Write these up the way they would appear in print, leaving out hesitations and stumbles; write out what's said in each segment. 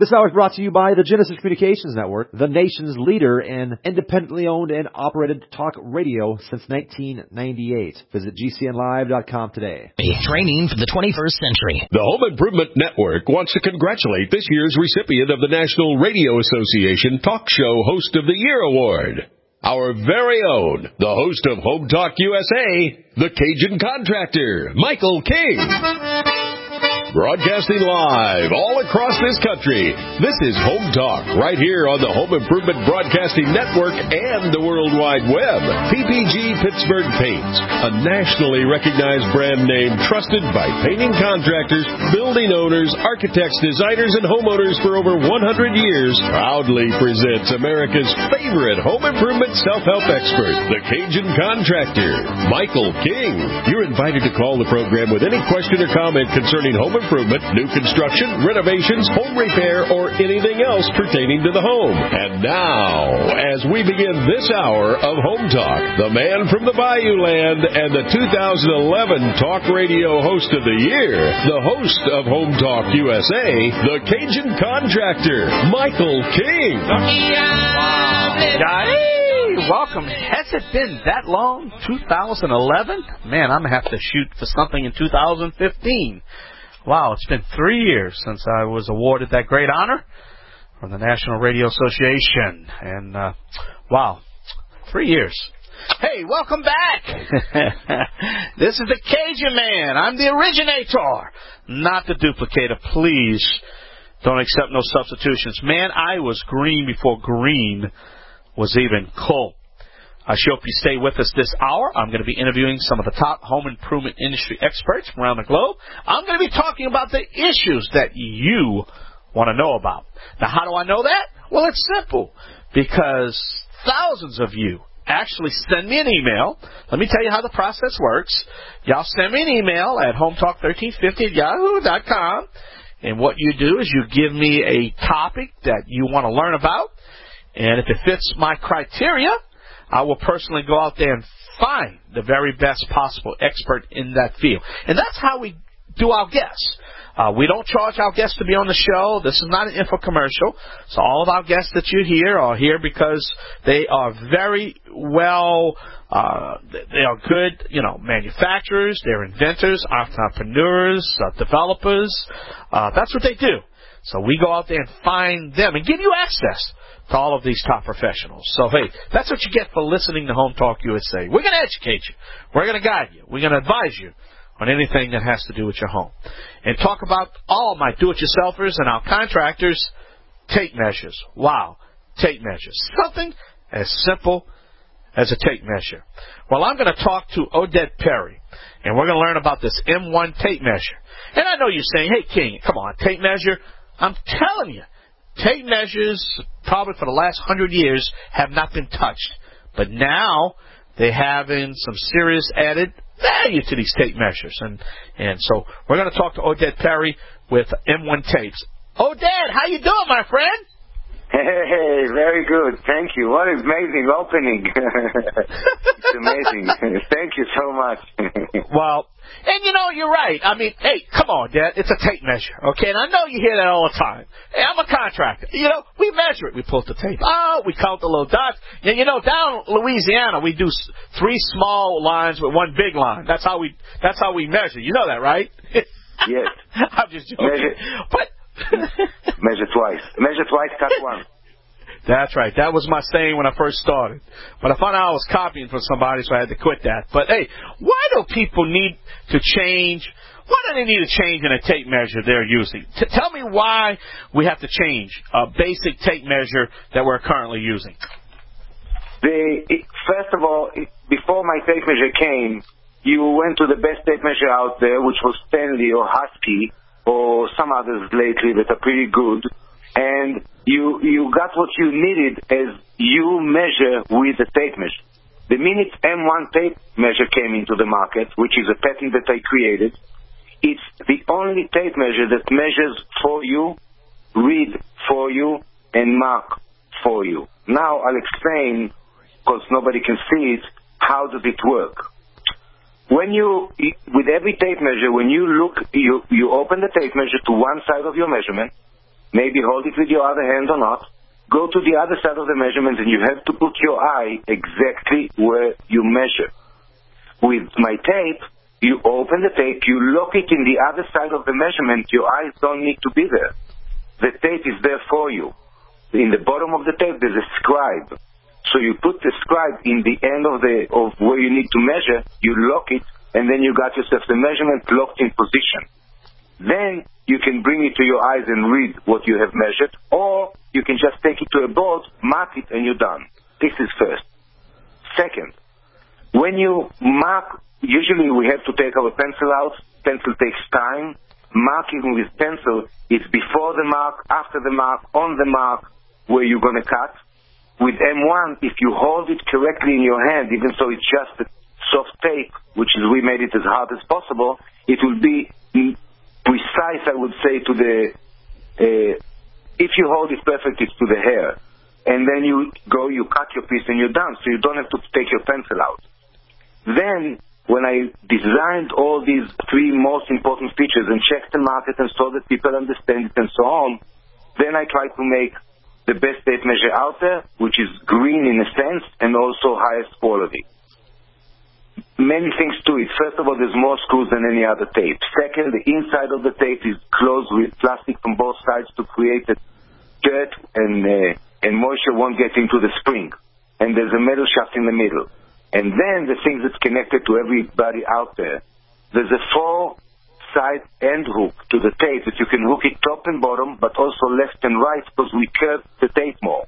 This hour is brought to you by the Genesis Communications Network, the nation's leader in independently owned and operated talk radio since 1998. Visit GCNlive.com today. Training for the 21st century. The Home Improvement Network wants to congratulate this year's recipient of the National Radio Association Talk Show Host of the Year Award. Our very own, the host of Home Talk USA, the Cajun Contractor, Michael King. Broadcasting live all across this country, this is Home Talk, right here on the Home Improvement Broadcasting Network and the World Wide Web. PPG Pittsburgh Paints, a nationally recognized brand name trusted by painting contractors, building owners, architects, designers, and homeowners for over 100 years, proudly presents America's favorite home improvement self-help expert, the Cajun Contractor, Michael King. You're invited to call the program with any question or comment concerning home improvement, new construction, renovations, home repair, or anything else pertaining to the home. And now, as we begin this hour of Home Talk, the man from the Bayou Land and the 2011 Talk Radio Host of the Year, the host of Home Talk USA, the Cajun Contractor, Michael King. Wow. Hey, welcome. Has it been that long? 2011? Man, I'm going to have to shoot for something in 2015. Wow, it's been 3 years since I was awarded that great honor from the National Radio Association. And, wow, 3 years. Hey, welcome back. This is the Cajun Man. I'm the originator, not the duplicator. Please don't accept no substitutions. Man, I was green before green was even cool. I hope you stay with us this hour. I'm going to be interviewing some of the top home improvement industry experts from around the globe. I'm going to be talking about the issues that you want to know about. Now, how do I know that? Well, it's simple. Because thousands of you actually send me an email. Let me tell you how the process works. Y'all send me an email at hometalk1350@yahoo.com. And what you do is you give me a topic that you want to learn about. And if it fits my criteria, I will personally go out there and find the very best possible expert in that field. And that's how we do our guests. We don't charge our guests to be on the show. This is not an infomercial. So all of our guests that you hear are here because they are very well, they are good, manufacturers, they're inventors, entrepreneurs, developers. That's what they do. So we go out there and find them and give you access to all of these top professionals. So, hey, that's what you get for listening to Home Talk USA. We're going to educate you. We're going to guide you. We're going to advise you on anything that has to do with your home. And talk about all my do-it-yourselfers and our contractors' tape measures. Wow, tape measures. Something as simple as a tape measure. Well, I'm going to talk to Odette Perry, and we're going to learn about this M1 tape measure. And I know you're saying, hey, King, come on, tape measure. I'm telling you, tape measures, probably for the last 100 years, have not been touched. But now they're having some serious added value to these tape measures. And so we're going to talk to Odette Perry with M1 Tapes. Odette, how you doing, my friend? Hey, very good. Thank you. What an amazing opening. It's amazing. Thank you so much. Well, and you're right. I mean, hey, come on, Dad. It's a tape measure, okay? And I know you hear that all the time. Hey, I'm a contractor. We measure it. We pull the tape out. We count the little dots. And, down in Louisiana, we do 3 small lines with 1 big line. That's how we measure. You know that, right? Yes. I'm just joking. Measure twice. Measure twice, cut one. That's right. That was my saying when I first started. But I found out I was copying from somebody, so I had to quit that. But, hey, why do people need to change? Why do they need to change in a tape measure they're using? Tell me why we have to change a basic tape measure that we're currently using. First of all, before my tape measure came, you went to the best tape measure out there, which was Stanley or Husky, or some others lately that are pretty good, and you got what you needed as you measure with the tape measure. The minute M1 tape measure came into the market, which is a patent that I created, it's the only tape measure that measures for you, read for you, and mark for you. Now I'll explain, because nobody can see it, how does it work. With every tape measure, when you look, you open the tape measure to one side of your measurement, maybe hold it with your other hand or not, go to the other side of the measurement, and you have to put your eye exactly where you measure. With my tape, you open the tape, you lock it in the other side of the measurement. Your eyes don't need to be there. The tape is there for you. In the bottom of the tape, there's a scribe. So you put the scribe in the end of where you need to measure, you lock it, and then you got yourself the measurement locked in position. Then you can bring it to your eyes and read what you have measured, or you can just take it to a board, mark it, and you're done. This is first. Second, when you mark, usually we have to take our pencil out. Pencil takes time. Marking with pencil is before the mark, after the mark, on the mark, where you're going to cut. With M1, if you hold it correctly in your hand, even though it's just a soft tape, which is we made it as hard as possible, it will be precise, I would say, to the, if you hold it perfect, it's to the hair. And then you cut your piece and you're done, so you don't have to take your pencil out. Then, when I designed all these three most important features and checked the market and saw that people understand it and so on, then I tried to make the best tape measure out there, which is green in a sense, and also highest quality. Many things to it. First of all, there's more screws than any other tape. Second, the inside of the tape is closed with plastic from both sides to create that dirt and moisture won't get into the spring. And there's a metal shaft in the middle. And then the thing that's connected to everybody out there, there's a 4-side end hook to the tape that you can hook it top and bottom, but also left and right, because we curve the tape more.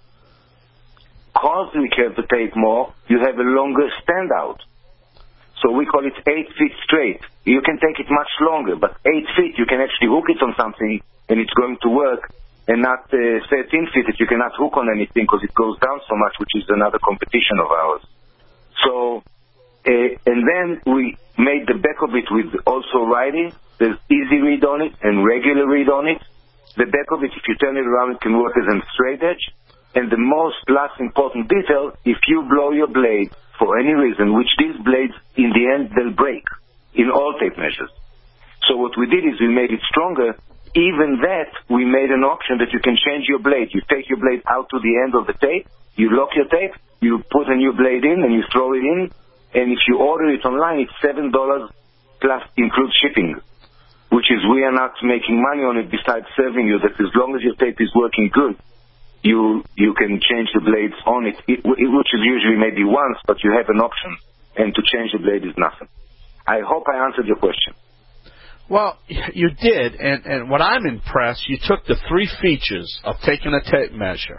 Because we curve the tape more, you have a longer standout. So we call it 8 feet straight. You can take it much longer, but 8 feet, you can actually hook it on something, and it's going to work, and not 13 feet that you cannot hook on anything because it goes down so much, which is another competition of ours. So, and then we made the back of it with also writing. There's easy read on it and regular read on it. The back of it, if you turn it around, it can work as a straight edge. And the last important detail, if you blow your blade for any reason, which these blades, in the end, they'll break in all tape measures. So what we did is we made it stronger. Even that, we made an option that you can change your blade. You take your blade out to the end of the tape, you lock your tape, you put a new blade in, and you throw it in, and if you order it online, it's $7 plus includes shipping, which is we are not making money on it besides serving you that as long as your tape is working good, you can change the blades on it, which is usually maybe once, but you have an option, and to change the blade is nothing. I hope I answered your question. Well, you did, and what I'm impressed, you took the three features of taking a tape measure,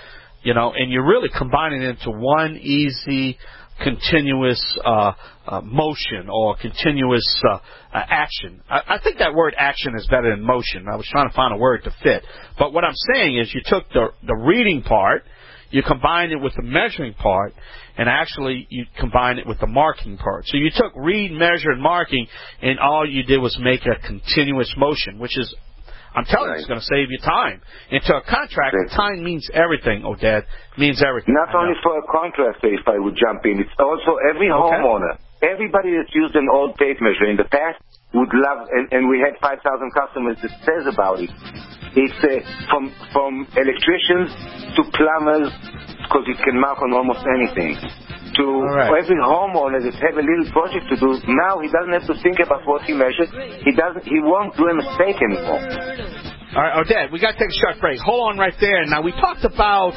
and you're really combining it into one easy, continuous motion or continuous action. I think that word action is better than motion. I was trying to find a word to fit. But what I'm saying is you took the reading part, you combined it with the measuring part, and actually you combined it with the marking part. So you took read, measure, and marking, and all you did was make a continuous motion, which is, I'm telling you, it's going to save you time. And to a contractor, time means everything, Oded. Means everything. Not only for a contractor, if I would jump in, it's also every homeowner. Everybody that's used an old tape measure in the past would love, and we had 5,000 customers that says about it. It's from electricians to plumbers, because it can mark on almost anything, to every homeowner that have a little project to do. Now he doesn't have to think about what he measured. He won't do a mistake anymore. All right, Oded, we got to take a short break. Hold on right there. Now, we talked about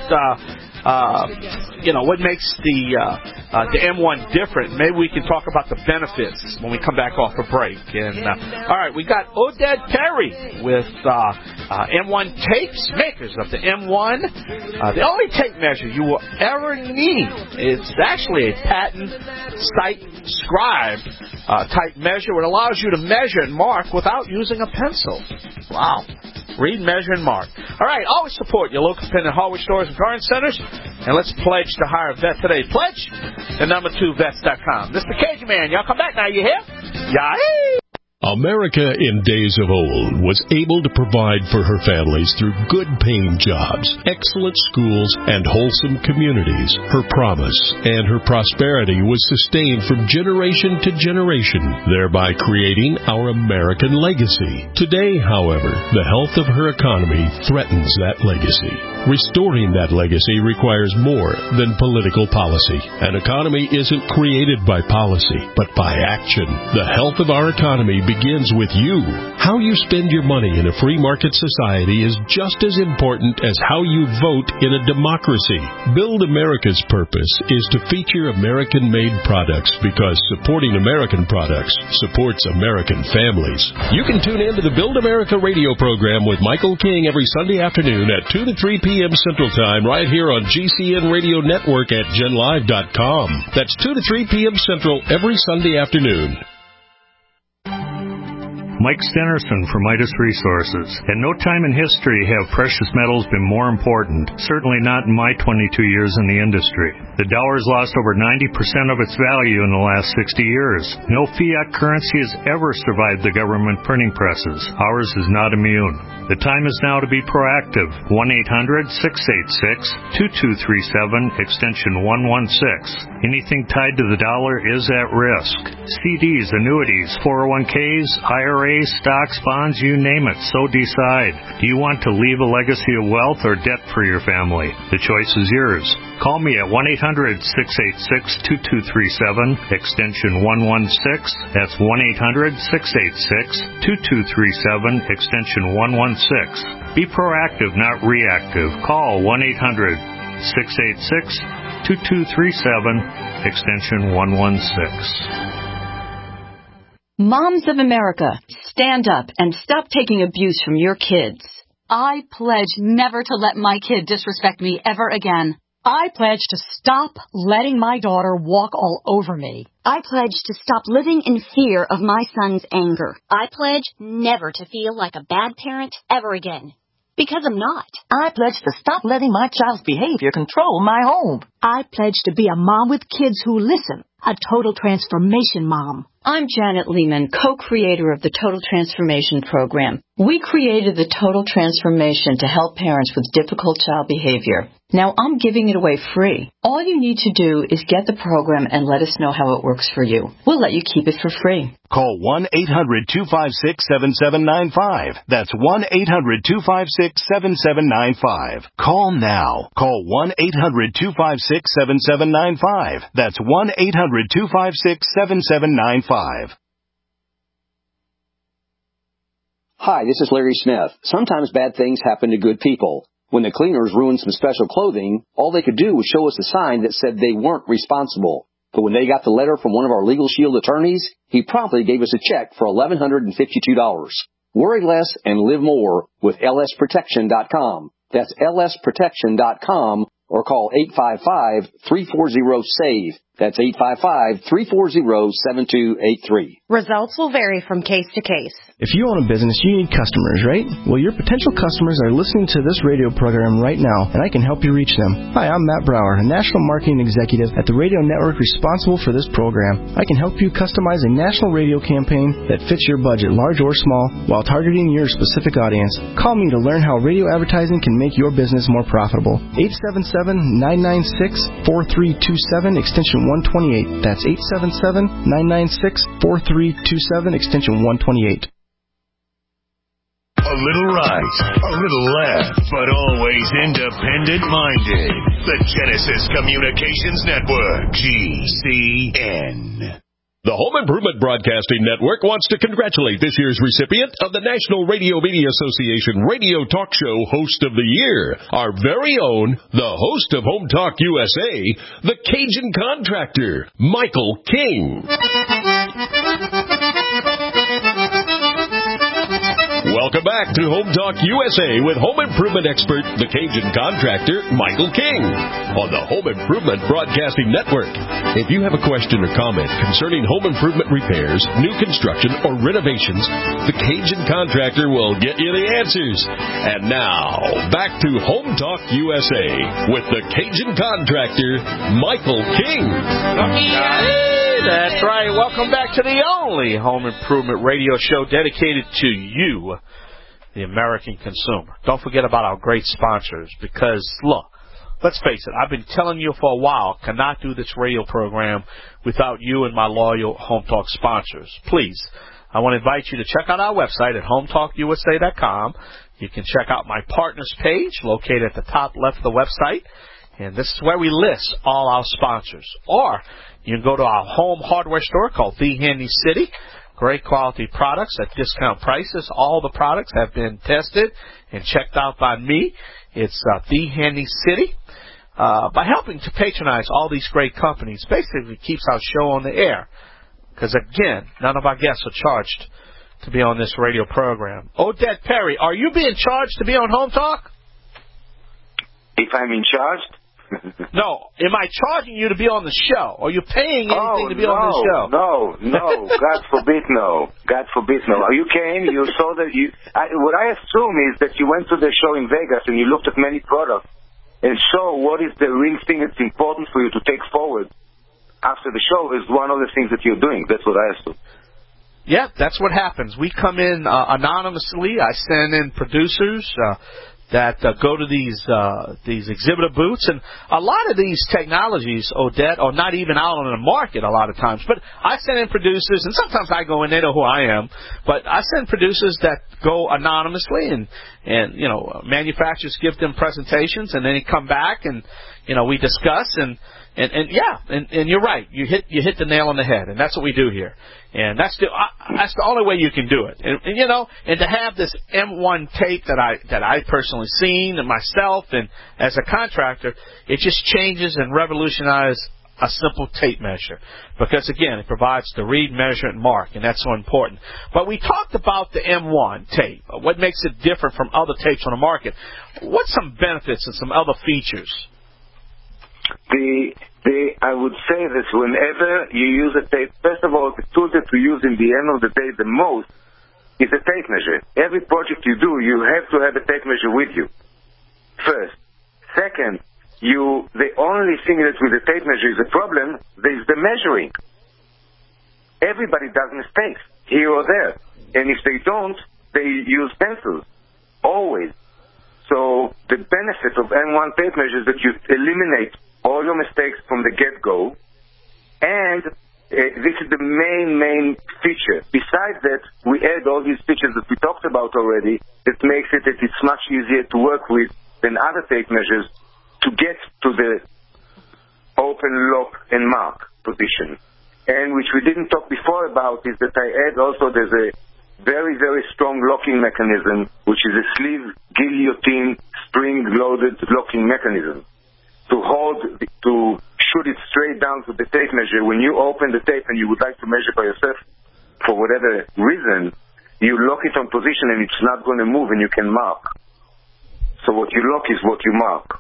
what makes the M1 different. Maybe we can talk about the benefits when we come back off a break. And all right, we got Oded Perry with M1 tapes, makers of the M1, the only tape measure you will ever need. It's actually a patent site scribe type measure. It allows you to measure and mark without using a pencil. Wow. Read, measure, and mark. All right, always support your local independent hardware stores and garden centers. And let's pledge to hire a vet today. Pledge the number 2vets.com. This is the Cajun Man. Y'all come back now. You hear? Yeah. America in days of old was able to provide for her families through good-paying jobs, excellent schools, and wholesome communities. Her promise and her prosperity was sustained from generation to generation, thereby creating our American legacy. Today, however, the health of her economy threatens that legacy. Restoring that legacy requires more than political policy. An economy isn't created by policy, but by action. The health of our economy begins with you. How you spend your money in a free market society is just as important as how you vote in a democracy. Build America's purpose is to feature American-made products because supporting American products supports American families. You can tune in to the Build America radio program with Michael King every Sunday afternoon at 2 to 3 p.m. Central Time right here on GCN Radio Network at GenLive.com. That's 2 to 3 p.m. Central every Sunday afternoon. Mike Stenerson from Midas Resources. At no time in history have precious metals been more important, certainly not in my 22 years in the industry. The dollar's lost over 90% of its value in the last 60 years. No fiat currency has ever survived the government printing presses. Ours is not immune. The time is now to be proactive. 1-800-686-2237, extension 116. Anything tied to the dollar is at risk. CDs, annuities, 401ks, IRAs, stocks, bonds, you name it, so decide. Do you want to leave a legacy of wealth or debt for your family? The choice is yours. Call me at 1-800-686-2237, extension 116. That's 1-800-686-2237, extension 116. Be proactive, not reactive. Call 1-800-686-2237, extension 116. Moms of America, stand up and stop taking abuse from your kids. I pledge never to let my kid disrespect me ever again. I pledge to stop letting my daughter walk all over me. I pledge to stop living in fear of my son's anger. I pledge never to feel like a bad parent ever again. Because I'm not. I pledge to stop letting my child's behavior control my home. I pledge to be a mom with kids who listen. A total transformation mom. I'm Janet Lehman, co-creator of the Total Transformation Program. We created the Total Transformation to help parents with difficult child behavior. Now I'm giving it away free. All you need to do is get the program and let us know how it works for you. We'll let you keep it for free. Call 1-800-256-7795. That's 1-800-256-7795. Call now. Call 1-800-256-7795. That's 1-800-256-7795. Hi, this is Larry Smith. Sometimes bad things happen to good people. When the cleaners ruined some special clothing, all they could do was show us a sign that said they weren't responsible. But when they got the letter from one of our Legal Shield attorneys, he promptly gave us a check for $1,152. Worry less and live more with lsprotection.com. That's lsprotection.com, or call 855-340-SAVE. That's 855-340-7283. Results will vary from case to case. If you own a business, you need customers, right? Well, your potential customers are listening to this radio program right now, and I can help you reach them. Hi, I'm Matt Brower, a national marketing executive at the radio network responsible for this program. I can help you customize a national radio campaign that fits your budget, large or small, while targeting your specific audience. Call me to learn how radio advertising can make your business more profitable. 877-996-4327, extension 128. That's 877-996-4327, extension 128. A little right, a little left, but always independent-minded. The Genesis Communications Network, GCN. The Home Improvement Broadcasting Network wants to congratulate this year's recipient of the National Radio Media Association Radio Talk Show Host of the Year, our very own, the host of Home Talk USA, the Cajun Contractor, Michael King. Welcome back to Home Talk USA with home improvement expert, the Cajun Contractor, Michael King, on the Home Improvement Broadcasting Network. If you have a question or comment concerning home improvement repairs, new construction, or renovations, the Cajun Contractor will get you the answers. And now, back to Home Talk USA with the Cajun Contractor, Michael King. That's right. Welcome back to the only home improvement radio show dedicated to you, the American consumer. Don't forget about our great sponsors because, look, let's face it, I've been telling you for a while, cannot do this radio program without you and my loyal Home Talk sponsors. Please, I want to invite you to check out our website at HomeTalkUSA.com. You can check out my partners page located at the top left of the website. And this is where we list all our sponsors. Or you can go to our home hardware store called The Handy City. Great quality products at discount prices. All the products have been tested and checked out by me. It's The Handy City. By helping to patronize all these great companies, basically keeps our show on the air. Because, again, none of our guests are charged to be on this radio program. Odette Perry, are you being charged to be on Home Talk? If I'm in charge? No. Am I charging you to be on the show? Are you paying anything to be on the show? No. God forbid, no. God forbid, no. You came, you saw that what I assume is that you went to the show in Vegas and you looked at many products and saw what is the real thing that's important for you to take forward after the show is one of the things that you're doing. That's what I assume. Yeah, that's what happens. We come in anonymously. I send in producers that go to these exhibitor booths, and a lot of these technologies, Odette, are not even out on the market a lot of times. But I send in producers, and sometimes I go in, they know who I am, but I send producers that go anonymously, and you know, manufacturers give them presentations, and then they come back, and you know, we discuss, and you're right. You hit the nail on the head, and that's what we do here. And that's the only way you can do it. And you know, and to have this M1 tape that I personally seen and myself and as a contractor, it just changes and revolutionizes a simple tape measure. Because again, it provides the read, measure, and mark, and that's so important. But we talked about the M1 tape. What makes it different from other tapes on the market? What's some benefits and some other features? I would say that whenever you use a tape, first of all, the tool that we use in the end of the day the most is a tape measure. Every project you do, you have to have a tape measure with you. First. Second, the only thing that with the tape measure is a problem, is the measuring. Everybody does mistakes, here or there. And if they don't, they use pencils. Always. So the benefit of M1 tape measure is that you eliminate all your mistakes from the get-go, and this is the main feature. Besides that, we add all these features that we talked about already that makes it that it's much easier to work with than other tape measures to get to the open, lock, and mark position. And which we didn't talk before about is that I add also there's a very, very strong locking mechanism, which is a sleeve guillotine spring-loaded locking mechanism. To shoot it straight down to the tape measure. When you open the tape and you would like to measure by yourself for whatever reason, you lock it on position and it's not going to move and you can mark. So what you lock is what you mark.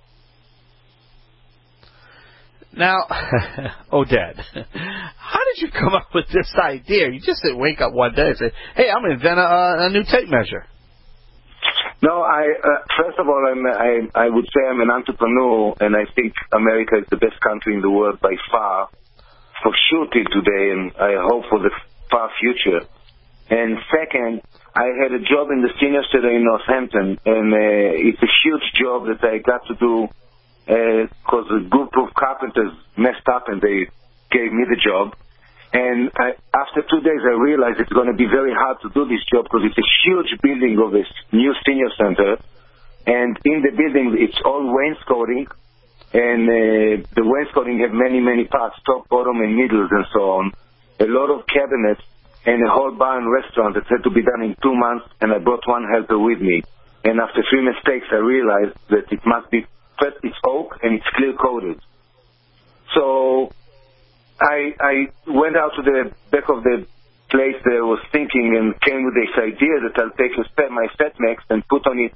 Now, Odette, how did you come up with this idea? You just didn't wake up one day and say, hey, I'm going to invent a new tape measure. No, first of all, I would say I'm an entrepreneur, and I think America is the best country in the world by far, for sure till today, and I hope for the far future. And second, I had a job in the senior center in Northampton, and it's a huge job that I got to do because a group of carpenters messed up and they gave me the job. And after 2 days, I realized it's going to be very hard to do this job because it's a huge building of this new senior center. And in the building, it's all wainscoting. And the wainscoting have many, many parts, top, bottom, and middles, and so on. A lot of cabinets and a whole bar and restaurant that had to be done in 2 months. And I brought one helper with me. And after 3 mistakes, I realized that it must be, first, it's oak and it's clear-coated. So I went out to the back of the place there, was thinking, and came with this idea that I'll take my FatMax and put on it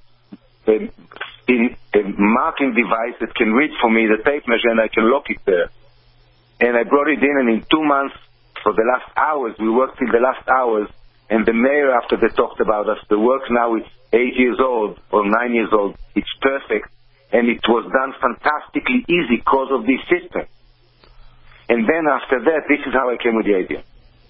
a marking device that can read for me the tape measure and I can lock it there. And I brought it in, and in 2 months, for the last hours, we worked till the last hours, and the mayor, after they talked about us, the work now is 8 years old or 9 years old. It's perfect, and it was done fantastically easy because of this system. And then after that, this is how I came with the idea.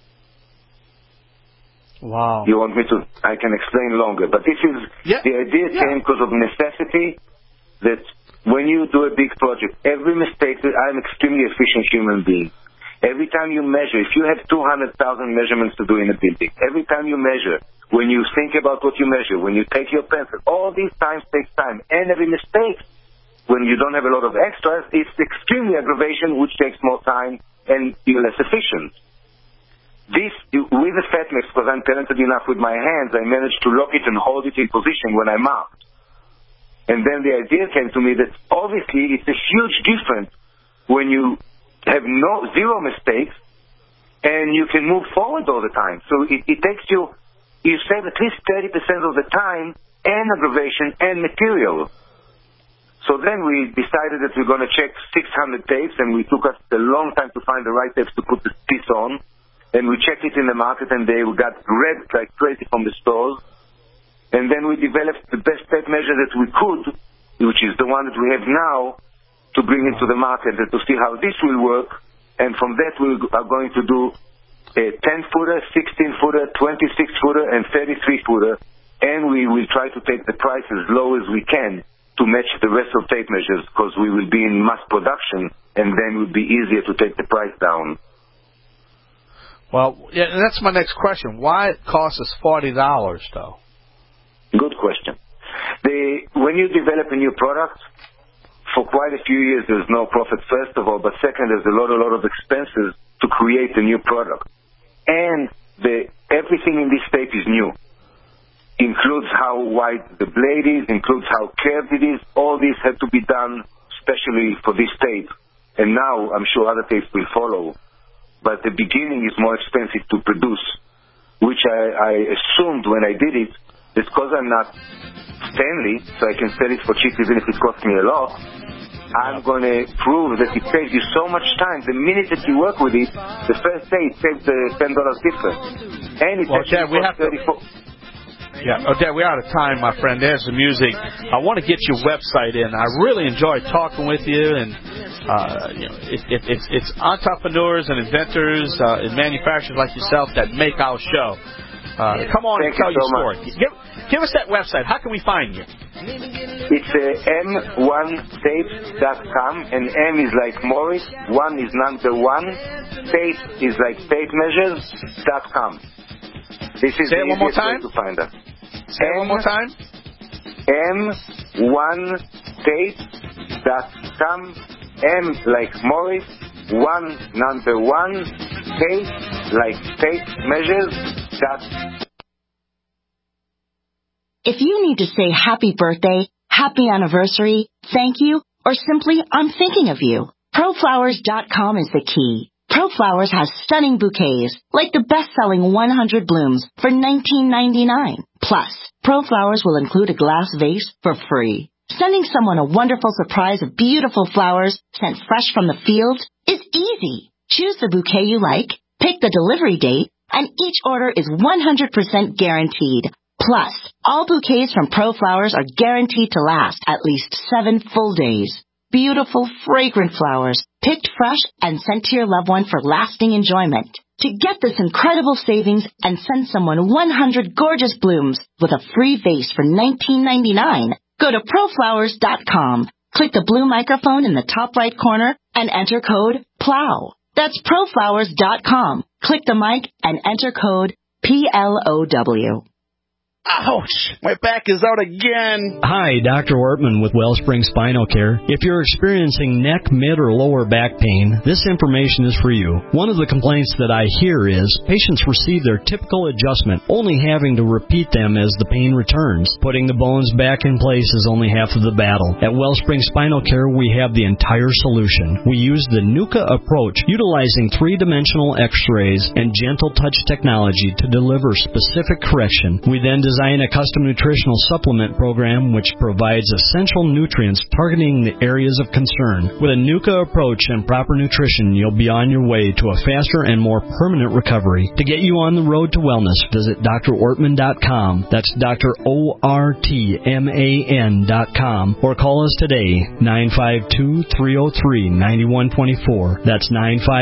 Wow. You want me to? I can explain longer. But this is, the idea came because of necessity, that when you do a big project, every mistake, I'm an extremely efficient human being. Every time you measure, if you have 200,000 measurements to do in a building, every time you measure, when you think about what you measure, when you take your pencil, all these times takes time. And every mistake, when you don't have a lot of extras, it's extremely aggravation, which takes more time and you're less efficient. This, with the Fatmax, because I'm talented enough with my hands, I managed to lock it and hold it in position when I marked. And then the idea came to me that obviously it's a huge difference when you have zero mistakes and you can move forward all the time. So it takes you save at least 30% of the time and aggravation and material. So then we decided that we're going to check 600 tapes, and we took us a long time to find the right tapes to put the piece on. And we checked it in the market, and they got read like crazy from the stores. And then we developed the best tape measure that we could, which is the one that we have now, to bring into the market and to see how this will work. And from that, we are going to do a 10-footer, 16-footer, 26-footer, and 33-footer. And we will try to take the price as low as we can to match the rest of tape measures, because we will be in mass production, and then it will be easier to take the price down. Well, yeah, that's my next question. Why it costs us $40, though? Good question. When you develop a new product, for quite a few years there's no profit, first of all, but second, there's a lot of expenses to create a new product. And everything in this tape is new. Includes how wide the blade is, includes how curved it is. All this had to be done specially for this tape. And now I'm sure other tapes will follow. But the beginning is more expensive to produce, which I assumed when I did it, that because I'm not Stanley, so I can sell it for cheap even if it costs me a lot, I'm going to prove that it saves you so much time. The minute that you work with it, the first day it saves the $10 difference. And it's actually $34. Yeah, Odette, we're out of time, my friend. There's the music. I want to get your website in. I really enjoyed talking with you, and it's entrepreneurs and inventors and manufacturers like yourself that make our show. Come on and tell your story. Give us that website. How can we find you? It's m1tapes.com, and M is like Morris, 1 is number 1, tape is like tape measures.com. This is Say it one more time. To find us. Say it one more time. m1tapes.com. M like Morris, 1 number 1, tape like tape measures.com. If you need to say happy birthday, happy anniversary, thank you, or simply I'm thinking of you, ProFlowers.com is the key. ProFlowers has stunning bouquets, like the best-selling 100 blooms for $19.99. Plus, ProFlowers will include a glass vase for free. Sending someone a wonderful surprise of beautiful flowers sent fresh from the field is easy. Choose the bouquet you like, pick the delivery date, and each order is 100% guaranteed. Plus, all bouquets from ProFlowers are guaranteed to last at least 7 full days. Beautiful, fragrant flowers, picked fresh and sent to your loved one for lasting enjoyment. To get this incredible savings and send someone 100 gorgeous blooms with a free vase for $19.99, go to ProFlowers.com. Click the blue microphone in the top right corner and enter code PLOW. That's ProFlowers.com. Click the mic and enter code PLOW. Ouch! My back is out again. Hi, Dr. Ortman with Wellspring Spinal Care. If you're experiencing neck, mid, or lower back pain, this information is for you. One of the complaints that I hear is patients receive their typical adjustment, only having to repeat them as the pain returns. Putting the bones back in place is only half of the battle. At Wellspring Spinal Care, we have the entire solution. We use the NUCA approach, utilizing 3-dimensional x-rays and gentle touch technology to deliver specific correction. We then design a custom nutritional supplement program which provides essential nutrients targeting the areas of concern. With a NUCA approach and proper nutrition, you'll be on your way to a faster and more permanent recovery. To get you on the road to wellness, visit drortman.com. That's drortman.com. Or call us today, 952-303-9124. That's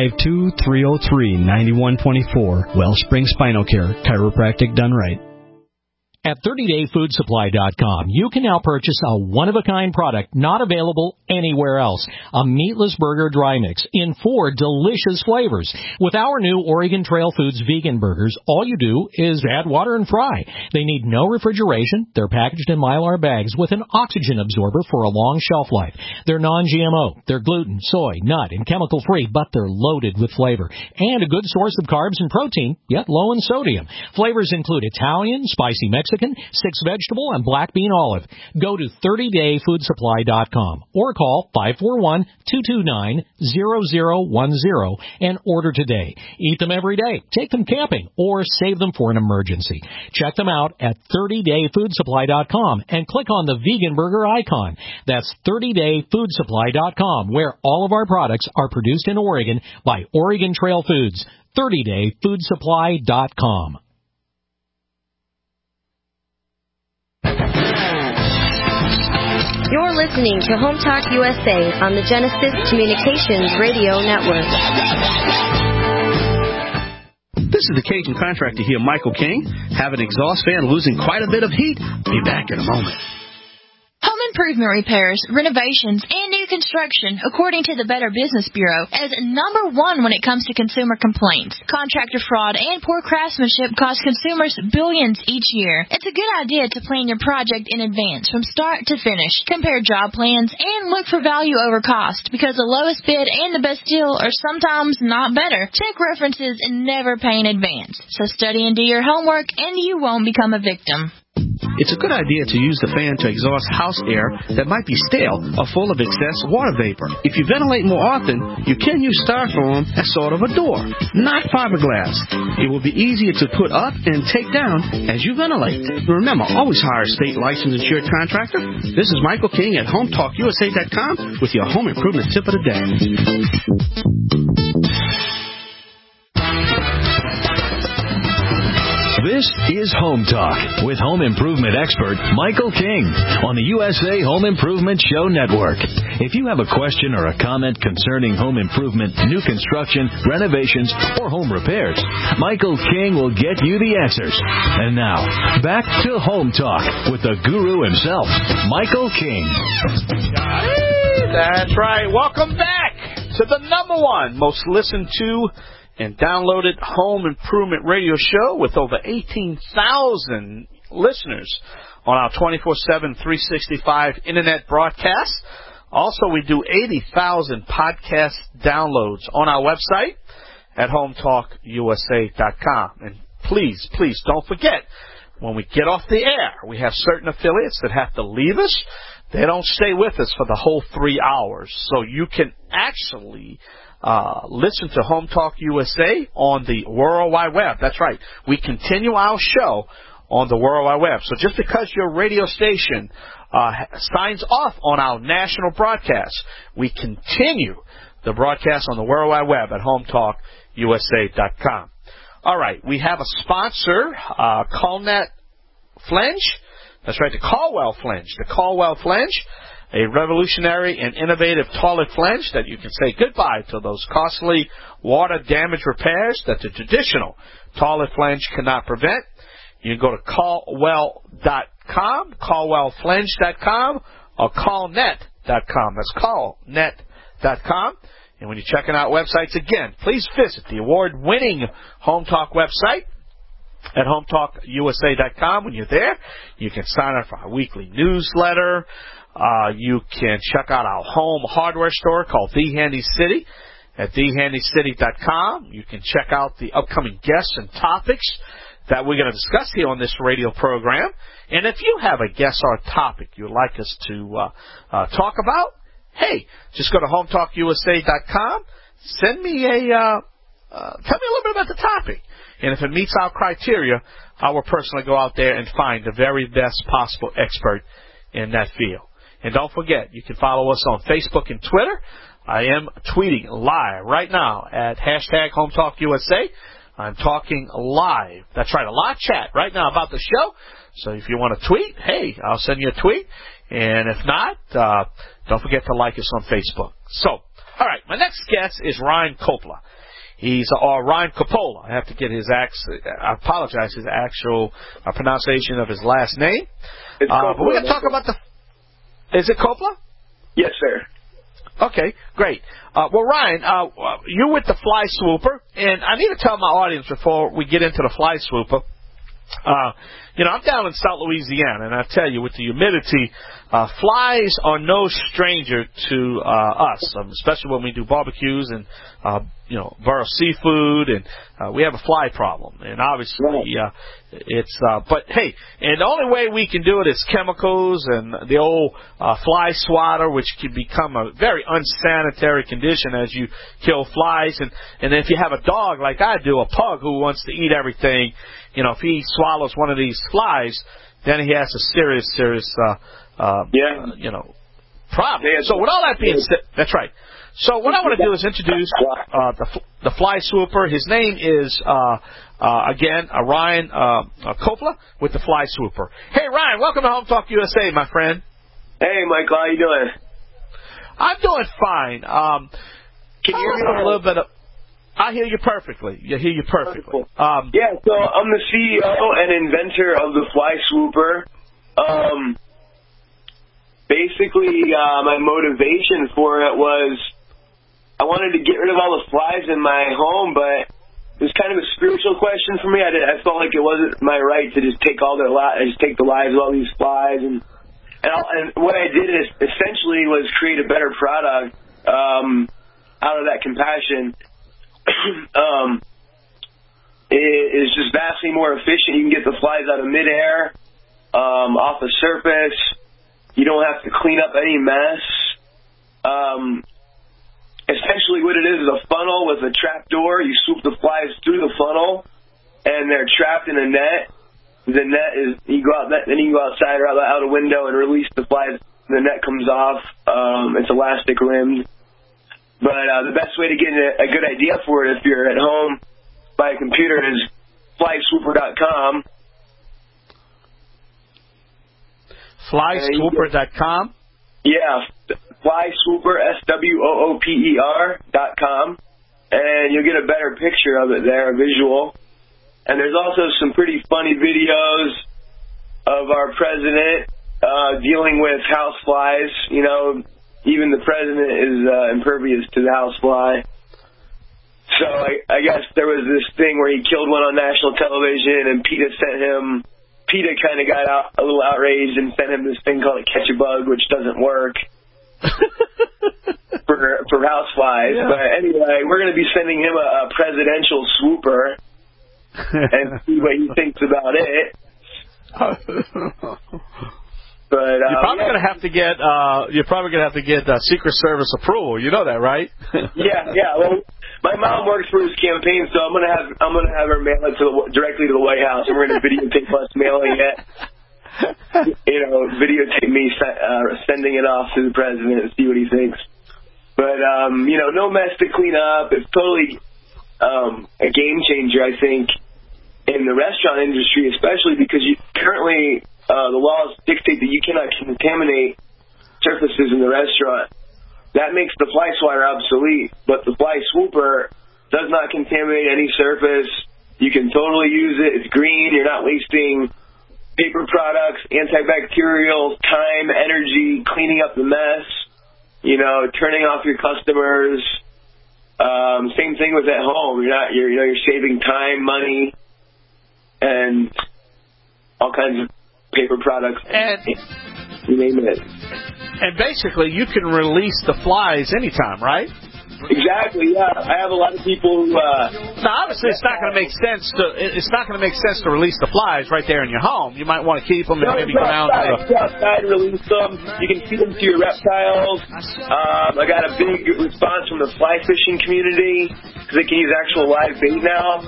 952-303-9124. Wellspring Spinal Care, chiropractic done right. At 30dayfoodsupply.com, you can now purchase a one-of-a-kind product not available anywhere else. A meatless burger dry mix in 4 delicious flavors. With our new Oregon Trail Foods vegan burgers, all you do is add water and fry. They need no refrigeration. They're packaged in Mylar bags with an oxygen absorber for a long shelf life. They're non-GMO. They're gluten, soy, nut, and chemical-free, but they're loaded with flavor. And a good source of carbs and protein, yet low in sodium. Flavors include Italian, spicy Mexican, 6 vegetable, and black bean olive. Go to 30dayfoodsupply.com or call 541-229-0010 and order today. Eat them every day, take them camping, or save them for an emergency. Check them out at 30dayfoodsupply.com and click on the vegan burger icon. That's 30dayfoodsupply.com, where all of our products are produced in Oregon by Oregon Trail Foods. 30dayfoodsupply.com. You're listening to Home Talk USA on the Genesis Communications Radio Network. This is the Cajun contractor here, Michael King. Have an exhaust fan losing quite a bit of heat? Be back in a moment. Home improvement repairs, renovations, and new construction, according to the Better Business Bureau, is number 1 when it comes to consumer complaints. Contractor fraud and poor craftsmanship cost consumers billions each year. It's a good idea to plan your project in advance from start to finish. Compare job plans and look for value over cost, because the lowest bid and the best deal are sometimes not better. Check references and never pay in advance. So study and do your homework, and you won't become a victim. It's a good idea to use the fan to exhaust house air that might be stale or full of excess water vapor. If you ventilate more often, you can use styrofoam as sort of a door, not fiberglass. It will be easier to put up and take down as you ventilate. Remember, always hire a state licensed insured contractor. This is Michael King at HomeTalkUSA.com with your home improvement tip of the day. This is Home Talk with home improvement expert Michael King on the USA Home Improvement Show Network. If you have a question or a comment concerning home improvement, new construction, renovations, or home repairs, Michael King will get you the answers. And now, back to Home Talk with the guru himself, Michael King. That's right. Welcome back to the number 1 most listened to and downloaded home improvement radio show with over 18,000 listeners on our 24/7, 365 internet broadcast. Also, we do 80,000 podcast downloads on our website at HomeTalkUSA.com. And please don't forget, when we get off the air, we have certain affiliates that have to leave us. They don't stay with us for the whole 3 hours. So you can actually listen to Home Talk USA on the World Wide Web. That's right. We continue our show on the World Wide Web. So just because your radio station signs off on our national broadcast, we continue the broadcast on the World Wide Web at HomeTalkUSA.com. All right. We have a sponsor, Colnet Flange. That's right, the Caldwell Flange. The Caldwell Flange, a revolutionary and innovative toilet flange that you can say goodbye to those costly water damage repairs that the traditional toilet flange cannot prevent. You can go to Caldwell.com, CaldwellFlange.com, or CallNet.com. That's CallNet.com. And when you're checking out websites again, please visit the award-winning Home Talk website at HomeTalkUSA.com. When you're there, you can sign up for our weekly newsletter. You can check out our home hardware store called The Handy City at TheHandyCity.com. You can check out the upcoming guests and topics that we're going to discuss here on this radio program. And if you have a guest or a topic you'd like us to talk about, hey, just go to HomeTalkUSA.com. Send me tell me a little bit about the topic. And if it meets our criteria, I will personally go out there and find the very best possible expert in that field. And don't forget, you can follow us on Facebook and Twitter. I am tweeting live right now at hashtag HomeTalkUSA. I'm talking live. That's right, a live chat right now about the show. So if you want to tweet, hey, I'll send you a tweet. And if not, don't forget to like us on Facebook. So, all right, my next guest is Ryan Coppola. He's Ryan Coppola. I have to get his I apologize, his actual pronunciation of his last name. It's Coppola. But we're going to talk about Is it Coppola? Yes, sir. Okay, great. Well, Ryan, you're with the Fly Swooper, and I need to tell my audience before we get into the Fly Swooper, I'm down in South Louisiana, and I tell you, with the humidity, flies are no stranger to us, especially when we do barbecues and, burrow seafood, and we have a fly problem. And obviously, but hey, and the only way we can do it is chemicals and the old fly swatter, which can become a very unsanitary condition as you kill flies. And if you have a dog like I do, a pug who wants to eat everything, if he swallows one of these flies, then he has a serious problem. So with all that being said, that's right. So what I want to do is introduce the Fly Swooper. His name is, again, Ryan Coppola with the Fly Swooper. Hey, Ryan, welcome to Home Talk USA, my friend. Hey, Michael, how you doing? I'm doing fine. Can you hear me a little bit of... I hear you perfectly. I hear you perfectly. So I'm the CEO and inventor of the Fly Swooper. Basically, my motivation for it was I wanted to get rid of all the flies in my home, but it was kind of a spiritual question for me. I felt like it wasn't my right to just take take the lives of all these flies, and what I did is essentially was create a better product out of that compassion. It is just vastly more efficient. You can get the flies out of midair, off the surface. You don't have to clean up any mess. Essentially what it is a funnel with a trap door. You swoop the flies through the funnel, and they're trapped in a net. The net is, then you can go outside or out a window and release the flies. The net comes off. It's elastic rimmed. But the best way to get a good idea for it if you're at home by a computer is flyswooper.com. Flyswooper.com? Yeah, flyswooper, SWOOPER.com. And you'll get a better picture of it there, a visual. And there's also some pretty funny videos of our president dealing with house flies. Even the president is impervious to the housefly. So I guess there was this thing where he killed one on national television, and PETA kind of got a little outraged and sent him this thing called a catch-a-bug, which doesn't work for houseflies. Yeah. But anyway, we're going to be sending him a presidential swooper and see what he thinks about it. But you're probably going to have to get Secret Service approval. You know that, right? Yeah. Well, my mom works for his campaign, so I'm gonna have her mail it directly to the White House, and we're gonna videotape us mailing it. Videotape me sending it off to the president and see what he thinks. But no mess to clean up. It's totally a game changer, I think, in the restaurant industry, especially because currently. The laws dictate that you cannot contaminate surfaces in the restaurant. That makes the fly swatter obsolete, but the Fly Swooper does not contaminate any surface. You can totally use it. It's green. You're not wasting paper products, antibacterial, time, energy, cleaning up the mess, turning off your customers. Same thing with at home. You're saving time, money, and all kinds of paper products, and you name it. And basically, you can release the flies anytime, right? Exactly. Yeah, I have a lot of people who. Now, obviously, it's not going to make sense to release the flies right there in your home. You might want to keep them and maybe go down outside, release them. You can feed them to your reptiles. I got a big response from the fly fishing community. because they can use actual live bait now.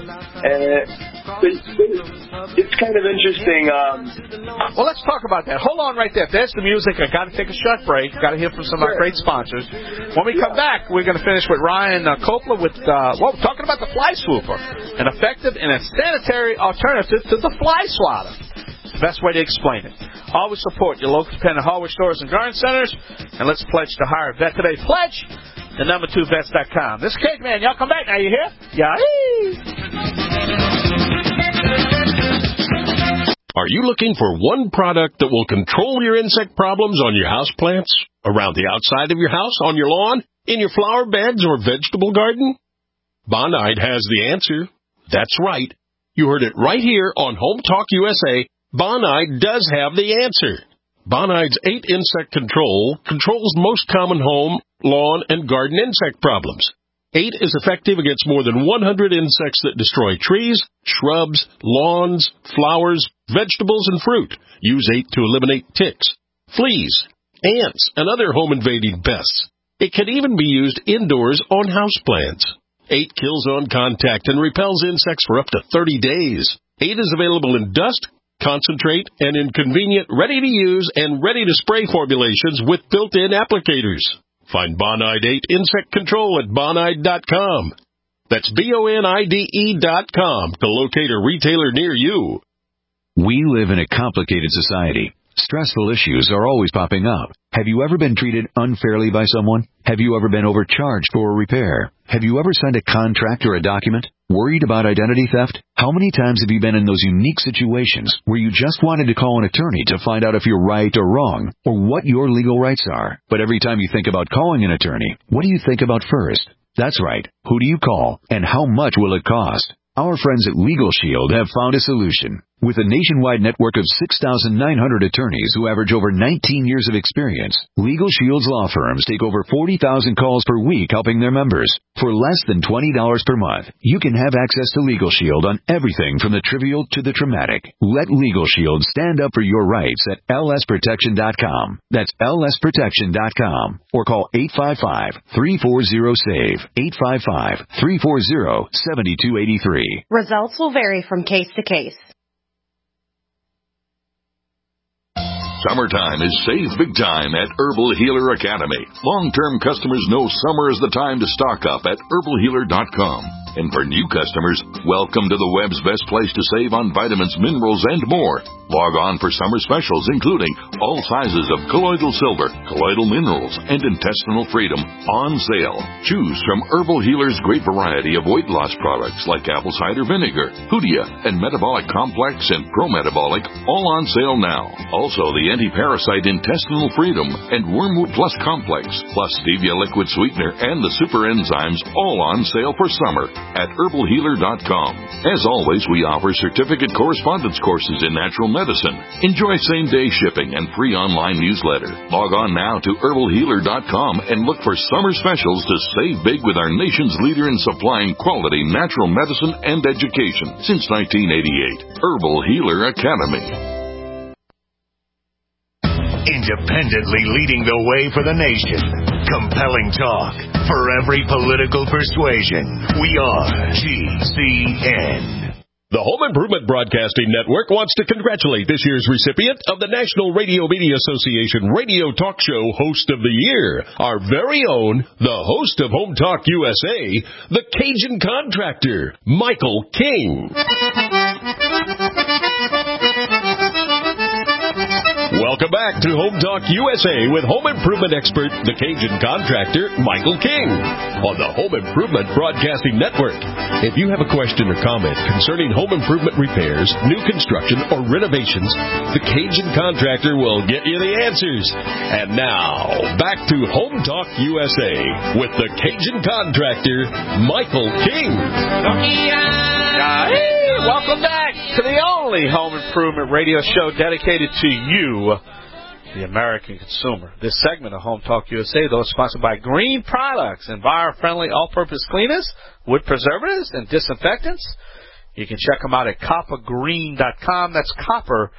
It's kind of interesting. Well, let's talk about that. Hold on right there. There's the music. I got to take a short break. Got to hear from some of our great sponsors. When we come back, we're going to finish with Ryan Coppola with talking about the fly swooper, an effective and a sanitary alternative to the fly swatter. The best way to explain it. Always support your local independent hardware stores and garden centers, and let's pledge to hire a vet today. Pledge the number2vets.com. This is Caveman. Y'all come back now. You hear? Are you looking for one product that will control your insect problems on your houseplants, around the outside of your house, on your lawn, in your flower beds or vegetable garden? Bonide has the answer. That's right. You heard it right here on Home Talk USA. Bonide does have the answer. Bonide's 8 insect control controls most common home, lawn, and garden insect problems. 8 is effective against more than 100 insects that destroy trees, shrubs, lawns, flowers, vegetables, and fruit. Use 8 to eliminate ticks, fleas, ants, and other home-invading pests. It can even be used indoors on houseplants. 8 kills on contact and repels insects for up to 30 days. 8 is available in dust, concentrate, and in convenient, ready-to-use and ready-to-spray formulations with built-in applicators. Find Bonide 8 Insect Control at Bonide.com. That's BONIDE.com to locate a retailer near you. We live in a complicated society. Stressful issues are always popping up. Have you ever been treated unfairly by someone? Have you ever been overcharged for a repair? Have you ever signed a contract or a document? Worried about identity theft? How many times have you been in those unique situations where you just wanted to call an attorney to find out if you're right or wrong, or what your legal rights are? But every time you think about calling an attorney, what do you think about first? That's right. Who do you call, and how much will it cost? Our friends at Legal Shield have found a solution. With a nationwide network of 6,900 attorneys who average over 19 years of experience, Legal Shield's law firms take over 40,000 calls per week helping their members. For less than $20 per month, you can have access to Legal Shield on everything from the trivial to the traumatic. Let Legal Shield stand up for your rights at lsprotection.com. That's lsprotection.com. Or call 855-340-SAVE. 855-340-7283. Results will vary from case to case. Summertime is save big time at Herbal Healer Academy. Long-term customers know summer is the time to stock up at herbalhealer.com. And for new customers, welcome to the web's best place to save on vitamins, minerals, and more. Log on for summer specials, including all sizes of colloidal silver, colloidal minerals, and intestinal freedom on sale. Choose from Herbal Healer's great variety of weight loss products like apple cider vinegar, Hoodia, and Metabolic Complex and Pro-Metabolic, all on sale now. Also, the anti-parasite intestinal freedom and Wormwood Plus Complex, plus Stevia liquid sweetener and the super enzymes, all on sale for summer at herbalhealer.com. As always, we offer certificate correspondence courses in natural medicine. Enjoy same-day shipping and free online newsletter. Log on now to herbalhealer.com and look for summer specials to save big with our nation's leader in supplying quality natural medicine and education since 1988. Herbal Healer Academy. Independently leading the way for the nation. Compelling talk for every political persuasion. We are GCN. The Home Improvement Broadcasting Network wants to congratulate this year's recipient of the National Radio Media Association Radio Talk Show Host of the Year, our very own, the host of Home Talk USA, the Cajun Contractor, Michael King. Welcome back to Home Talk USA with home improvement expert, the Cajun Contractor, Michael King, on the Home Improvement Broadcasting Network. If you have a question or comment concerning home improvement repairs, new construction, or renovations, the Cajun Contractor will get you the answers. And now, back to Home Talk USA with the Cajun Contractor, Michael King. Welcome back to the only home improvement radio show dedicated to you, the American consumer. This segment of Home Talk USA, though, is sponsored by Green Products, environment-friendly all-purpose cleaners, wood preservatives, and disinfectants. You can check them out at coppergreen.com. That's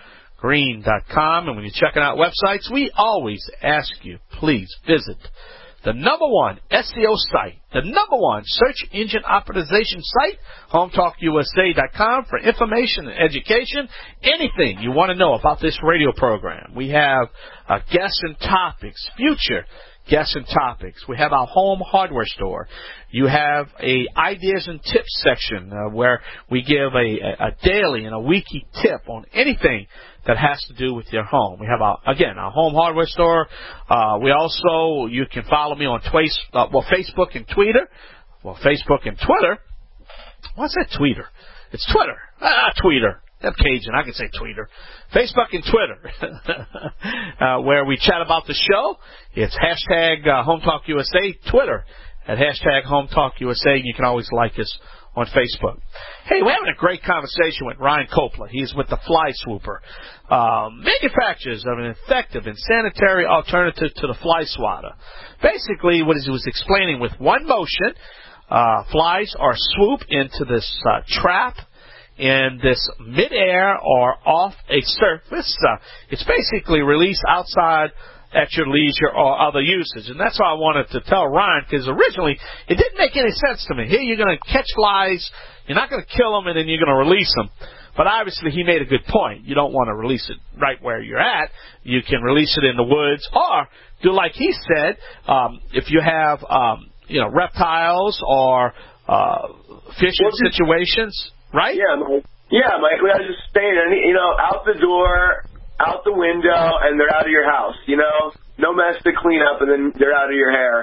coppergreen.com. And when you're checking out websites, we always ask you, please visit the #1 SEO site, the #1 search engine optimization site, HometalkUSA.com, for information and education, anything you want to know about this radio program. We have guests and topics, future guests and topics. We have our home hardware store. You have a ideas and tips section where we give a daily and a weekly tip on anything that has to do with your home. We have our home hardware store. You can follow me on Facebook and Twitter. Facebook and Twitter. What's that Twitter? It's Twitter. Twitter. I'm Cajun. I can say Twitter. Facebook and Twitter, where we chat about the show. It's hashtag HomeTalkUSA. Twitter at hashtag HomeTalkUSA. You can always like us on Facebook. Hey, we're having a great conversation with Ryan Coppola. He's with the Fly Swooper, manufacturers of an effective and sanitary alternative to the fly swatter. Basically, what he was explaining, with one motion, flies are swooped into this trap in this midair or off a surface. It's basically released outside at your leisure or other usage. And that's why I wanted to tell Ryan, because originally it didn't make any sense to me. Here you're going to catch flies, you're not going to kill them, and then you're going to release them. But obviously he made a good point. You don't want to release it right where you're at. You can release it in the woods, or do like he said, if you have reptiles or fishing situations. Right? Yeah, Mike. I was just saying, out the door, out the window, and they're out of your house. No mess to clean up, and then they're out of your hair.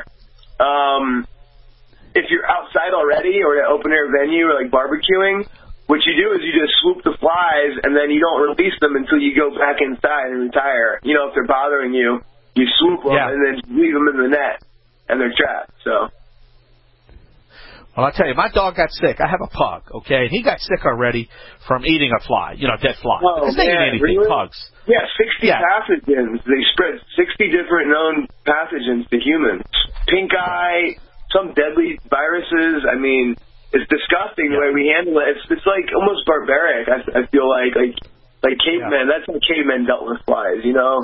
If you're outside already, or at an open air venue, or like barbecuing, what you do is you just swoop the flies, and then you don't release them until you go back inside and retire. If they're bothering you, you swoop them and then leave them in the net, and they're trapped. So. Well, I'll tell you, my dog got sick. I have a pug, okay? And he got sick already from eating a fly, dead fly. Oh, because they eat anything, really? pugs. Yeah, 60 pathogens. They spread 60 different known pathogens to humans. Pink eye, some deadly viruses. I mean, it's disgusting the way we handle it. It's like almost barbaric, I feel like cavemen. That's how cavemen dealt with flies,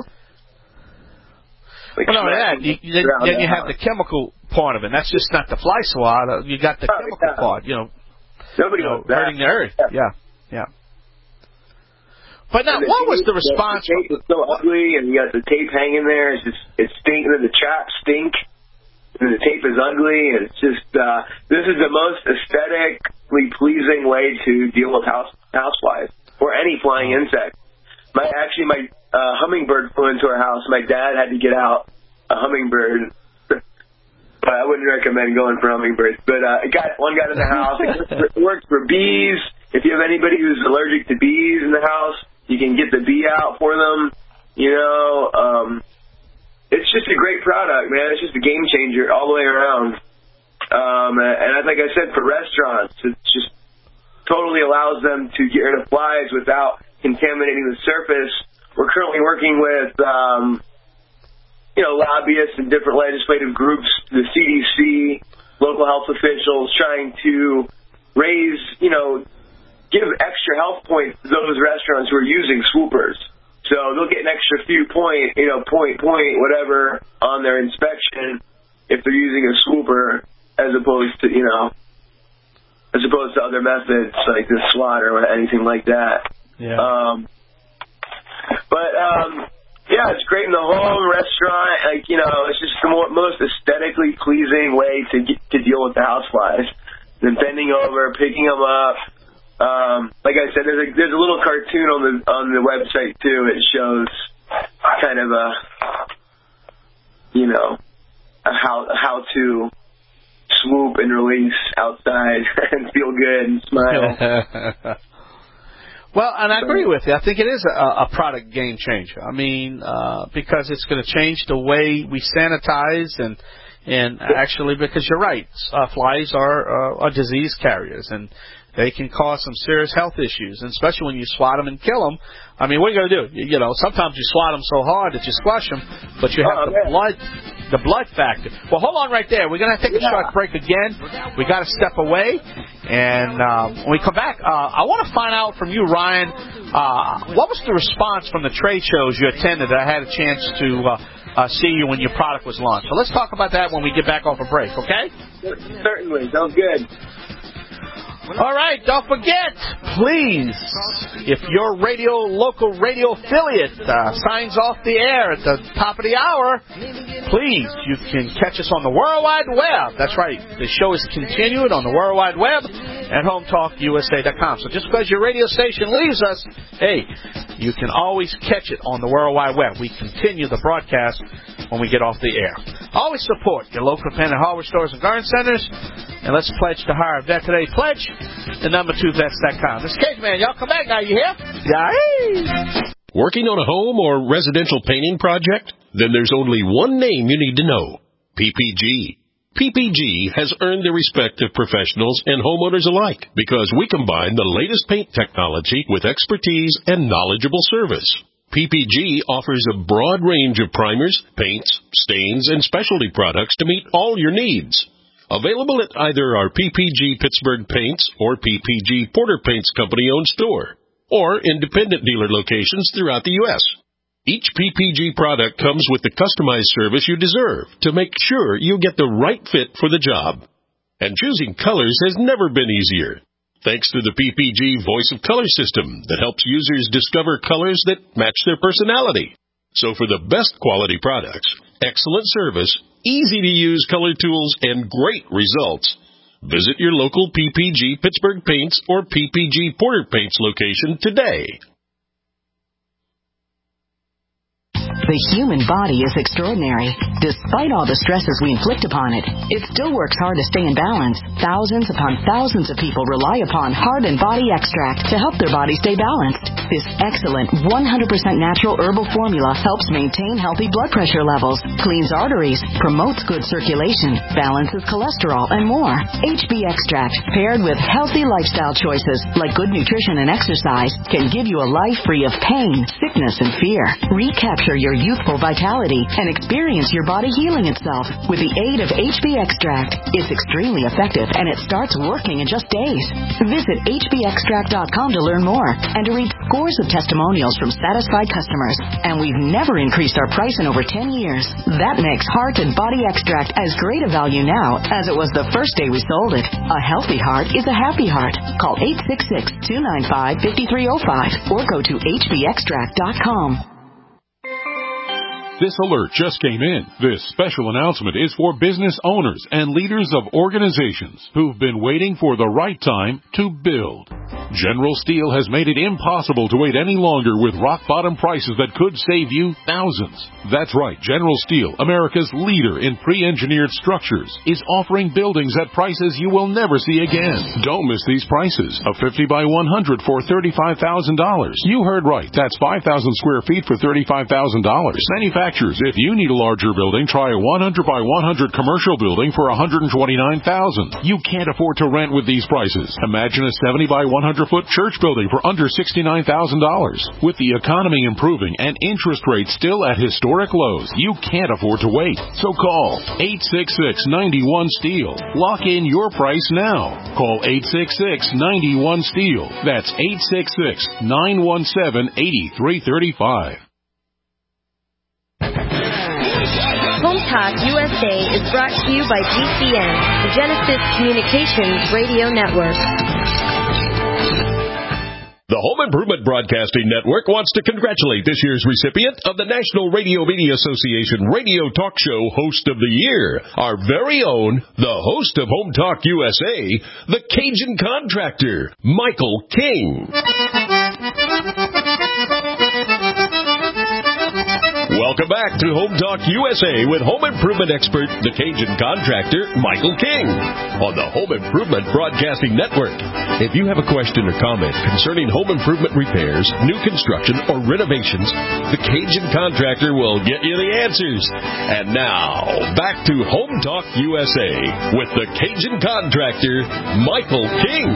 Like then you have the chemical part of it. That's just not the fly swatter. You got the chemical part, Nobody knows that. hurting the earth. Yeah. But now, what was the response? The tape is so ugly, and you got the tape hanging there. It's stinking, and the traps stink, and the tape is ugly, and it's just, this is the most aesthetically pleasing way to deal with houseflies, or any flying insect. My hummingbird flew into our house. My dad had to get out a hummingbird. But I wouldn't recommend going for hummingbirds. But one got in the house. It works for bees. If you have anybody who's allergic to bees in the house, you can get the bee out for them. It's just a great product, man. It's just a game changer all the way around. And like I said, for restaurants, it just totally allows them to get rid of flies without contaminating the surface. We're currently working with, lobbyists and different legislative groups, the CDC, local health officials, trying to raise, give extra health points to those restaurants who are using swoopers. So they'll get an extra few point, whatever on their inspection if they're using a swooper as opposed to other methods like the slaughter or anything like that. Yeah. It's great in the home, restaurant. It's just the most aesthetically pleasing way to deal with the houseflies. Then bending over, picking them up. Like I said, there's a little cartoon on the website too. It shows kind of how to swoop and release outside and feel good and smile. Well, and I agree with you. I think it is a product game changer. I mean, because it's going to change the way we sanitize and actually, because you're right, flies are disease carriers, and they can cause some serious health issues, and especially when you swat them and kill them. I mean, what are you going to do? Sometimes you swat them so hard that you squash them, but you have the blood factor. Well, hold on right there. We're going to take a short break again. We got to step away, and when we come back, I want to find out from you, Ryan, what was the response from the trade shows you attended that I had a chance to see you when your product was launched. So let's talk about that when we get back off a break, okay? Certainly. Sounds good. All right, don't forget, please, if your local radio affiliate signs off the air at the top of the hour, please, you can catch us on the World Wide Web. That's right. The show is continued on the World Wide Web at HometalkUSA.com. So just because your radio station leaves us, hey, you can always catch it on the World Wide Web. We continue the broadcast when we get off the air. Always support your local independent hardware stores and garden centers. And let's pledge to hire a vet today. Pledge the number2vets.com. This is Cage Man. Y'all come back now. You hear? Yay! Working on a home or residential painting project? Then there's only one name you need to know. PPG. PPG has earned the respect of professionals and homeowners alike because we combine the latest paint technology with expertise and knowledgeable service. PPG offers a broad range of primers, paints, stains, and specialty products to meet all your needs. Available at either our PPG Pittsburgh Paints or PPG Porter Paints Company-owned store, or independent dealer locations throughout the U.S. Each PPG product comes with the customized service you deserve to make sure you get the right fit for the job. And choosing colors has never been easier, thanks to the PPG Voice of Color system that helps users discover colors that match their personality. So for the best quality products, excellent service, easy-to-use color tools, and great results, visit your local PPG Pittsburgh Paints or PPG Porter Paints location today. The human body is extraordinary. Despite all the stresses we inflict upon it, it still works hard to stay in balance. Thousands upon thousands of people rely upon Heart and Body Extract to help their body stay balanced. This excellent 100% natural herbal formula helps maintain healthy blood pressure levels, cleans arteries, promotes good circulation, balances cholesterol, and more. HB Extract, paired with healthy lifestyle choices like good nutrition and exercise, can give you a life free of pain, sickness, and fear. Recapture your youthful vitality and experience your body healing itself with the aid of HB Extract. It's extremely effective and it starts working in just days. Visit hbextract.com to learn more and to read scores of testimonials from satisfied customers. And we've never increased our price in over 10 years. That makes Heart and Body Extract as great a value now as it was the first day we sold it. A healthy heart is a happy heart. Call 866-295-5305 or go to hbextract.com. This alert just came in. This special announcement is for business owners and leaders of organizations who've been waiting for the right time to build. General Steel has made it impossible to wait any longer with rock-bottom prices that could save you thousands. That's right, General Steel, America's leader in pre-engineered structures, is offering buildings at prices you will never see again. Don't miss these prices. A 50 by 100 for $35,000. You heard right. That's 5,000 square feet for $35,000. Manufacturers, if you need a larger building, try a 100 by 100 commercial building for $129,000. You can't afford to rent with these prices. Imagine a 70 by 100-foot church building for under $69,000. With the economy improving and interest rates still at historic lows, you can't afford to wait. So call 866-91-STEEL. Lock in your price now. Call 866-91-STEEL. That's 866-917-8335. Home Talk USA is brought to you by GCN, the Genesis Communications Radio Network. The Home Improvement Broadcasting Network wants to congratulate this year's recipient of the National Radio Media Association Radio Talk Show Host of the Year, our very own, the host of Home Talk USA, the Cajun Contractor, Michael King. Welcome back to Home Talk USA with home improvement expert, the Cajun Contractor, Michael King, on the Home Improvement Broadcasting Network. If you have a question or comment concerning home improvement repairs, new construction, or renovations, the Cajun Contractor will get you the answers. And now, back to Home Talk USA with the Cajun Contractor, Michael King.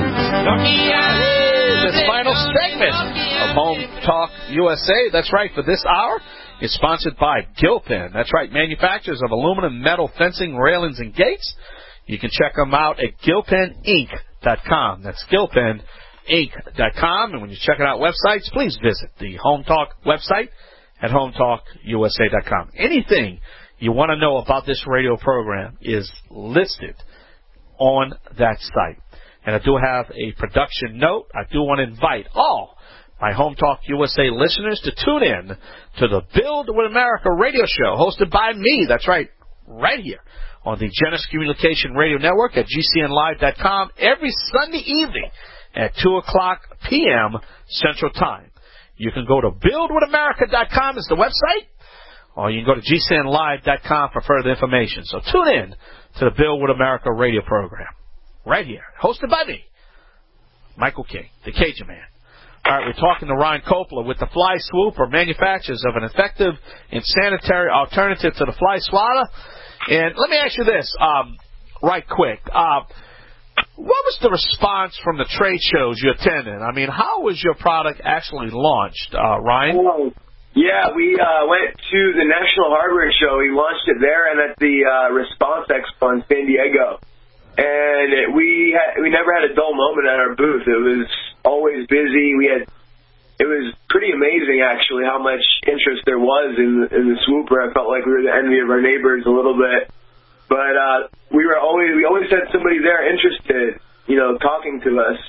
This final segment of Home Talk USA, that's right, for this hour, is sponsored by Gilpin. That's right, manufacturers of aluminum, metal, fencing, railings, and gates. You can check them out at gilpininc.com. That's gilpininc.com. And when you're checking out websites, please visit the Home Talk website at HometalkUSA.com. Anything you want to know about this radio program is listed on that site. And I do have a production note. I do want to invite all my Home Talk USA listeners to tune in to the Build with America radio show hosted by me. That's right, right here on the Genesis Communication Radio Network at GCNlive.com every Sunday evening at 2 o'clock p.m. Central Time. You can go to BuildWithAmerica.com is the website, or you can go to GCNlive.com for further information. So tune in to the Build with America radio program right here, hosted by me, Michael King, the Cajun Man. All right, we're talking to Ryan Coppola with the Fly Swooper, manufacturers of an effective and sanitary alternative to the fly swatter. And let me ask you this, right quick. What was the response from the trade shows you attended? I mean, how was your product actually launched, Ryan? Yeah, we went to the National Hardware Show. We launched it there and at the Response Expo in San Diego. And we never had a dull moment at our booth. It was always busy. It was pretty amazing, actually, how much interest there was in the swooper. I felt like we were the envy of our neighbors a little bit. But we always had somebody there interested, talking to us.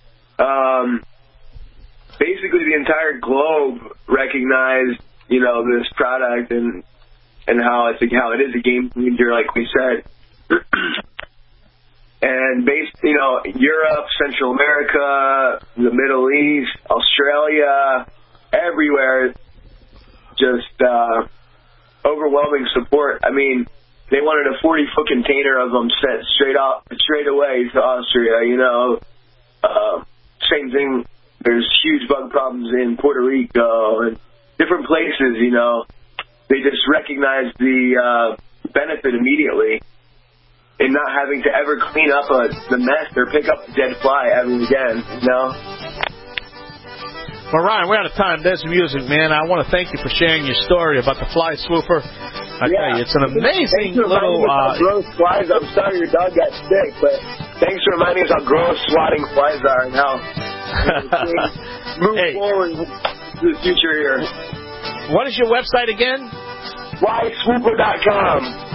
Basically, the entire globe recognized, this product and how it is a game changer, like we said. And based, Europe, Central America, the Middle East, Australia, everywhere, just overwhelming support. I mean, they wanted a 40-foot container of them sent straight away to Austria. Same thing. There's huge bug problems in Puerto Rico and different places. They just recognize the benefit immediately. And not having to ever clean up the mess or pick up the dead fly ever again, Well, Ryan, we're out of time. There's music, man. I want to thank you for sharing your story about the Fly Swooper. I tell you, it's an amazing little... gross flies. I'm sorry your dog got sick, but thanks for reminding us how gross swatting flies are and how move forward to the future here. What is your website again? FlySwooper.com.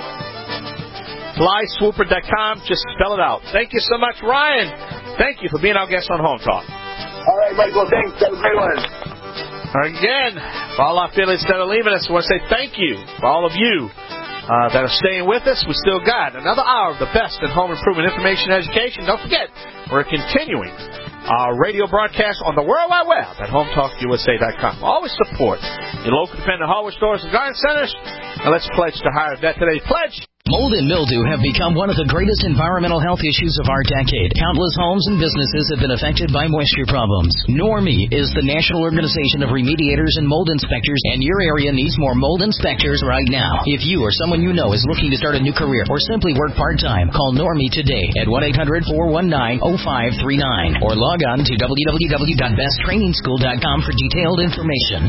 FlySwooper.com. Just spell it out. Thank you so much, Ryan. Thank you for being our guest on Home Talk. All right, Michael. Thanks. Have a great one. Again, for all our affiliates that are leaving us, I want to say thank you for all of you that are staying with us. We still got another hour of the best in home improvement information and education. Don't forget, we're continuing our radio broadcast on the World Wide Web at HometalkUSA.com. Always support your local independent hardware stores and garden centers. And let's pledge to hire a vet today. Pledge. Mold and mildew have become one of the greatest environmental health issues of our decade. Countless homes and businesses have been affected by moisture problems. NORMI is the National Organization of Remediators and Mold Inspectors, and your area needs more mold inspectors right now. If you or someone you know is looking to start a new career or simply work part-time, call NORMI today at 1-800-419-0539 or log on to www.besttrainingschool.com for detailed information.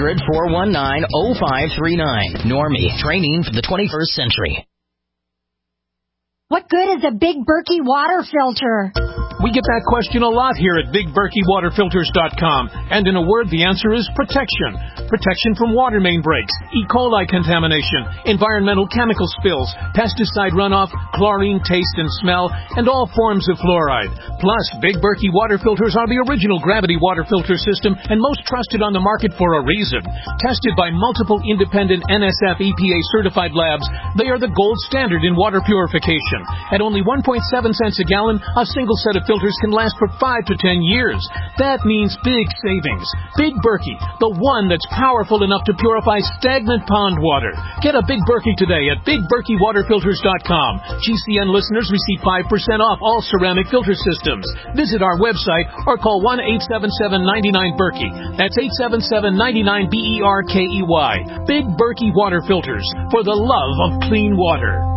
800-419-0539. NORMI, training for the 21st century. What good is a Big Berkey water filter? We get that question a lot here at BigBerkeyWaterFilters.com. And in a word, the answer is protection. Protection from water main breaks, E. coli contamination, environmental chemical spills, pesticide runoff, chlorine taste and smell, and all forms of fluoride. Plus, Big Berkey water filters are the original gravity water filter system and most trusted on the market for a reason. Tested by multiple independent NSF EPA certified labs, they are the gold standard in water purification. At only 1.7 cents a gallon, a single set of filters can last for 5 to 10 years. That means big savings. Big Berkey, the one that's powerful enough to purify stagnant pond water. Get a Big Berkey today at BigBerkeyWaterFilters.com. GCN listeners receive 5% off all ceramic filter systems. Visit our website or call 1-877-99-BERKEY. That's 877-99-BERKEY. Big Berkey Water Filters, for the love of clean water.